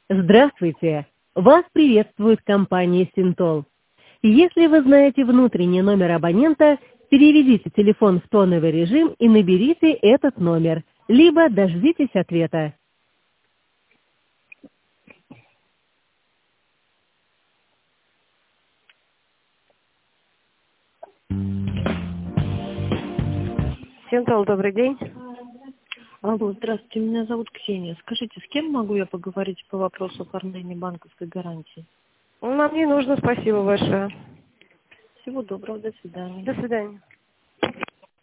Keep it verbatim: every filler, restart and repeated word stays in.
Здравствуйте! Вас приветствует компания Синтол. Если вы знаете внутренний номер абонента, переведите телефон в тоновый режим и наберите этот номер, либо дождитесь ответа. Синтол, добрый день. Алло, здравствуйте, меня зовут Ксения. Скажите, с кем могу я поговорить по вопросу оформления банковской гарантии? Нам не нужно, спасибо большое. Всего доброго, до свидания. До свидания.